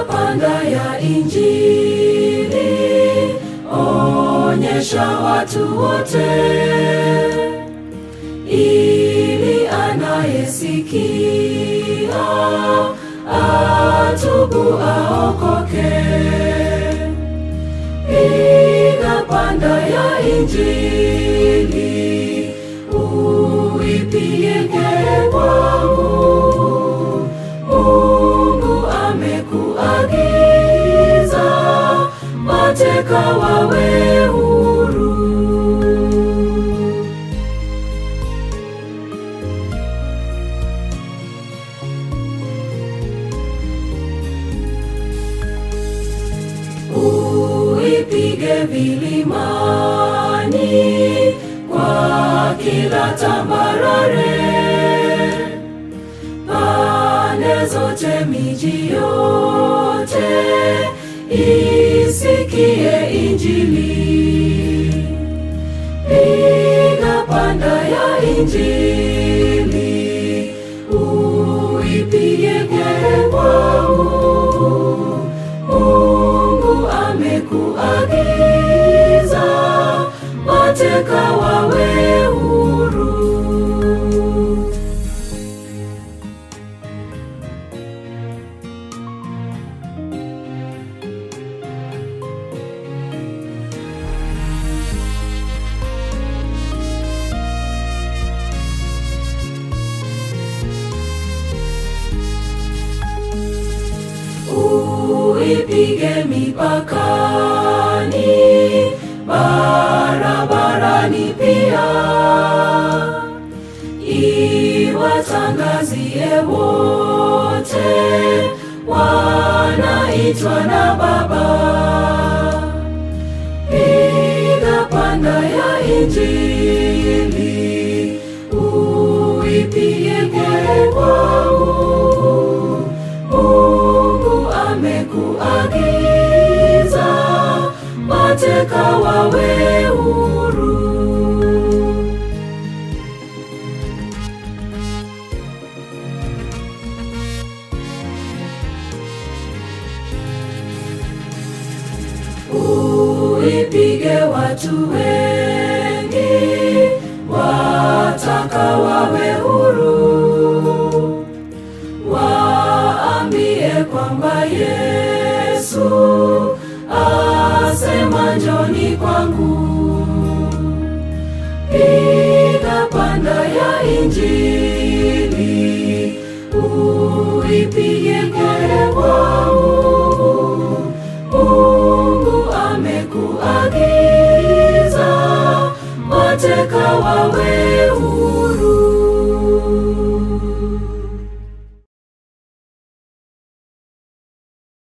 panda ya Injili, onyesha watu wote, ili anayesikia atubu aokoke. Piga panda ya Injili, uipige kwangu. Mungu amekuagiza, mateka wawe huru. Uipige vilimani, kwa kila tambarare, pande zote miji yote isikie Injili. Piga panda ya Injili, uipige kwangu. Mungu amekuagiza, mateka wawe huru. Uipige mipakani, barabarani pia, iwatangazie wote, wanaitwa na Baba. Piga panda ya Injili, uipige kwangu. Mungu amekuagiza, mateka wawe huru. Uipige watu wengi, wataka wawe huru. Waambie kwamba Yesu asema njoni kwangu. Piga panda ya Injili, uipige kwangu. Mungu amekuagiza, mateka wawe